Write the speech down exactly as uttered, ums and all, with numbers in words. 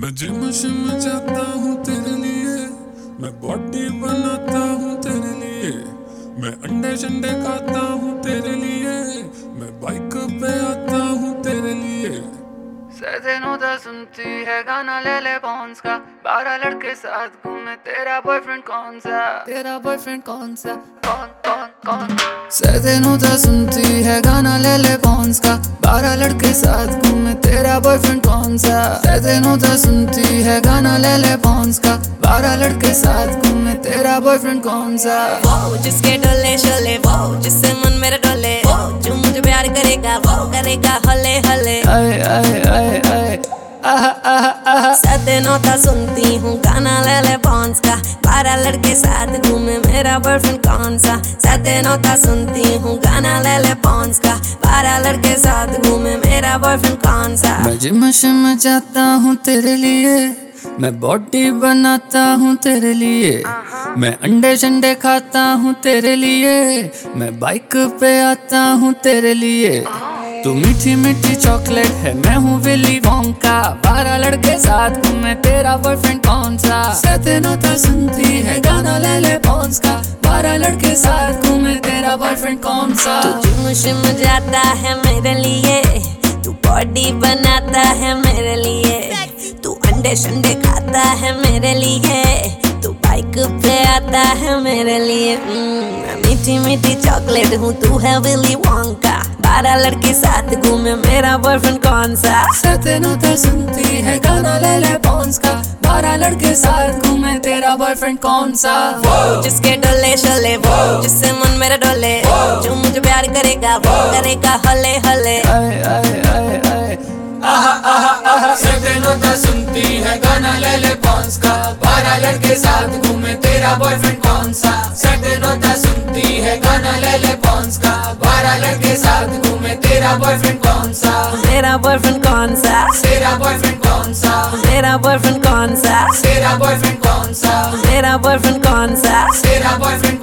मैं जिम शिम जाता हूँ तेरे लिए, मैं बॉडी बनाता हूँ तेरे लिए, मैं अंडे शंडे खाता हूँ तेरे लिए, मैं बाइक पे आता हूँ तेरे लिए। सैनोदा सुनती है गाना ले ले पॉन्स का, बारह लड़के साथ घूमे तेरा बॉयफ्रेंड कौन सा, तेरा बॉयफ्रेंड कौन सा, कौन कौन कौन। सैनोदा सुनती है गाना ले ले पॉन्स का, बारह लड़के साथ घूमे तेरा बॉयफ्रेंड कौन सा। सैनोदा सुनती है गाना ले ले पॉन्स का, बारह लड़के साथ घूमे तेरा बॉयफ्रेंड कौन सा। वो जिसके डोले शोले, वो जिससे मन मेरा डोले, वो जो मुझे प्यार करेगा वो करेगा हले हले। आए आए आए आए आहा आहा आहा। सैनोदा सुनती हूँ गाना ले ले पॉन्स का, बारह लड़के साथ घूमे मेरा बॉयफ्रेंड कौन सा। सैनोदा सुनती हूँ गाना ले ले पॉन्स का, बारह लड़के साथ घूमे मेरा बॉयफ्रेंड कौन सा। मैं जिम शिम जाता हूँ तेरे लिए, मैं बॉडी बनाता हूँ तेरे लिए, मैं अंडे शंडे खाता हूँ तेरे लिए, मैं बाइक पे आता हूँ तेरे लिए। तू मीठी मीठी चॉकलेट है, मैं हूँ विली वोंका, बारह लड़के साथ घूमे तेरा बॉयफ्रेंड कौन सा। सैनोदा सुनती है गाना ले ले पॉन्स का, बारह लड़के साथ घूमे तेरा बॉयफ्रेंड कौन सा। तू जिम शिम जाता है मेरे लिए, तू बॉडी बनाता है मेरे लिए, तू अंडे शंडे खाता है मेरे लिए, तू बाइक पे आता है मेरे लिए। मैं मीठी मीठी चॉकलेट हूँ, तू है विली वोंका, बारह लड़के साथ घूमे मेरा बॉयफ्रेंड कौन सा। सैनोदा सुनती है गाना ले ले पॉन्स का, बारह लड़के साथ घूमे तेरा बॉयफ्रेंड कौन सा। वो जिसके डोले शोले, वो जिससे मन मेरा डोले, जो मुझे प्यार करेगा वो करेगा हले हले। आए आए आए आए आहा आहा आहा। सैनोदा सुनती है गाना ले ले पॉन्स का, बारह लड़के साथ घूमे तेरा बॉयफ्रेंड कौन सा। सैनोदा सुनती है गाना ले ले पॉन्स का, बारह लड़के साथ घूमे तेरा बॉयफ्रेंड कौन सा। मेरा बॉयफ्रेंड कौन सा, तेरा बॉयफ्रेंड कौन सा, मेरा बॉयफ्रेंड कौन सा, तेरा बॉयफ्रेंड कौन सा, मेरा बॉयफ्रेंड कौन सा, तेरा बॉयफ्रेंड